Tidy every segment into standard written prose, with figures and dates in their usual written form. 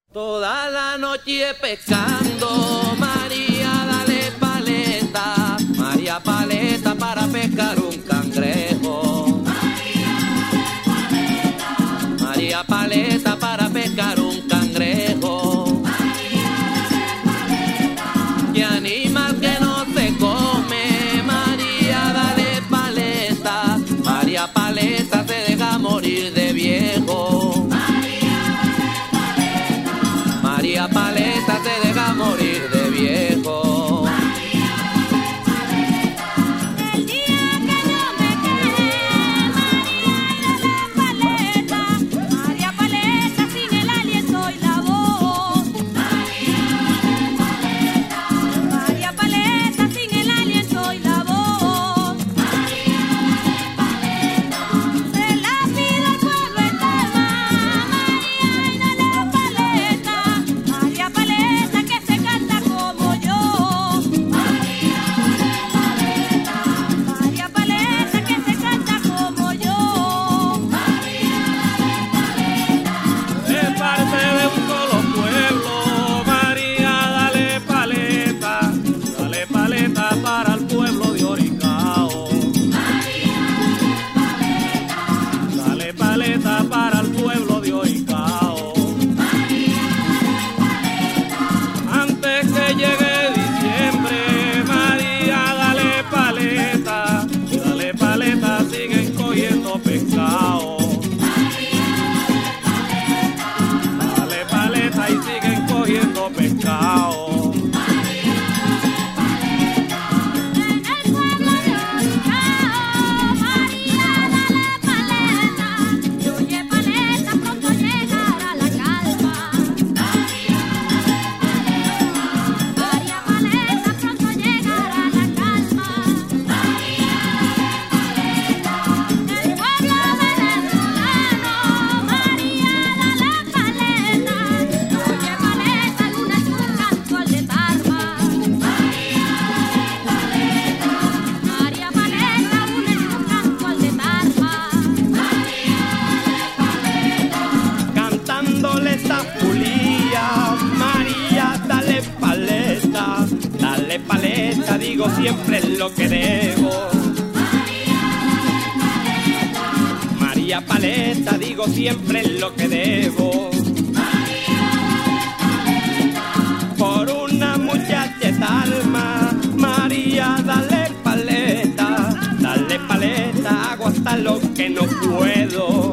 Toda la noche pescando, María dale paleta, María paleta para pescar un cangrejo. María paleta para pescar un cangrejo. ¿Qué animal que no se come? María dale paleta, María paleta se deja morir de viejo. María paleta se deja morir de viejo. El día que yo me quedé, María dale paleta, María paleta sin el aliento y la voz. María paleta sin el aliento y la voz. Se la pido al pueblo entero, María dale paleta, María paleta que se canta como yo. María paleta que se canta como yo. Es parte de un solo pueblo, María dale paleta para el pueblo de Oricao. Dale paleta para el pueblo de Oricao. Antes que llegue diciembre, María dale paleta, siguen cogiendo pescado. Dale paleta y siguen cogiendo pescado. En el pueblo de Oricao, María dale paleta, y oye paleta pronto llegará la calma. María paleta pronto llegará la calma. El pueblo venezolano, María dale paleta, y oye paleta luna es un canto al de Tarma. María paleta luna es un canto al de Tarma. Cantándole esta pulía, María dale paleta, digo siempre lo que debo. María paleta, digo siempre lo que debo. Por una muchacha de Tarma, María dale paleta, hago hasta lo que no puedo.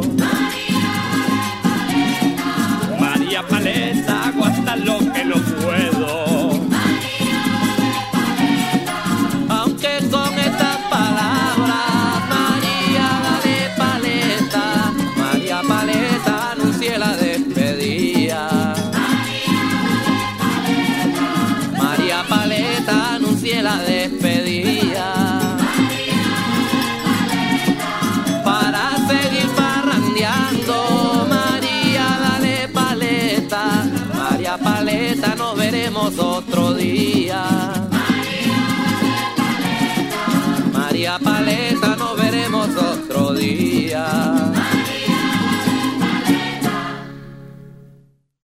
María paleta, hago hasta lo que no puedo. Aunque con estas palabras, María dale paleta, María paleta anuncie la despedida. María paleta anuncie la despedida. Para seguir parrandeando, María dale paleta, María paleta nos veremos otra.